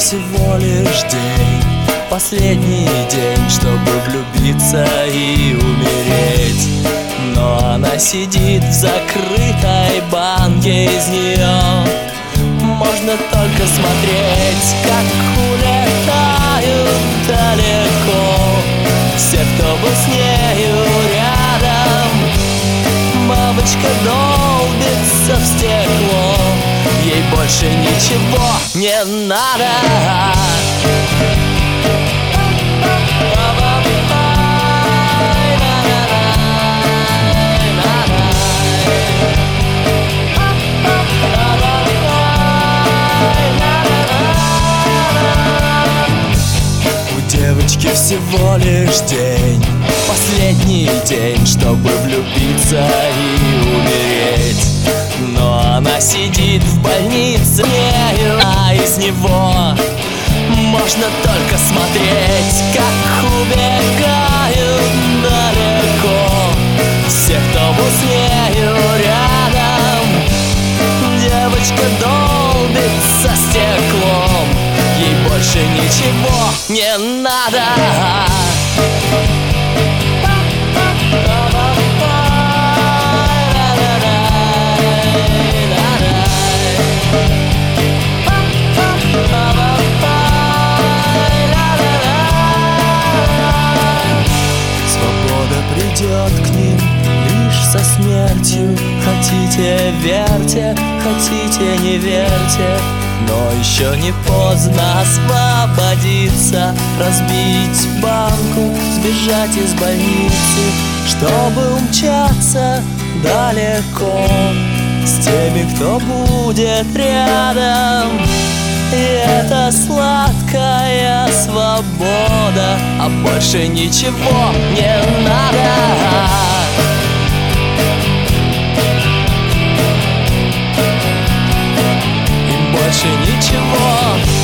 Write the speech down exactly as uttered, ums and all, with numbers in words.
всего лишь день, последний день, чтобы влюбиться и умереть. Но она сидит в закрытой банке, из нее можно только смотреть, как улетают далеко все, кто был с нею рядом. Бабочка долбится в стекло, ей больше ничего не надо. Девочки всего лишь день, последний день, чтобы влюбиться и умереть. Но она сидит в больнице, а из него можно только смотреть, как убегают далеко все, кто был с нею рядом. Девочка долбится стеклом, ей больше ничего не надо. Свобода придет к ним лишь со смертью. Хотите — верьте, хотите — не верьте, но еще не поздно освободиться, разбить банку, сбежать из больницы, чтобы умчаться далеко с теми, кто будет рядом. И это сладкая свобода, а больше ничего не надо. Больше ничего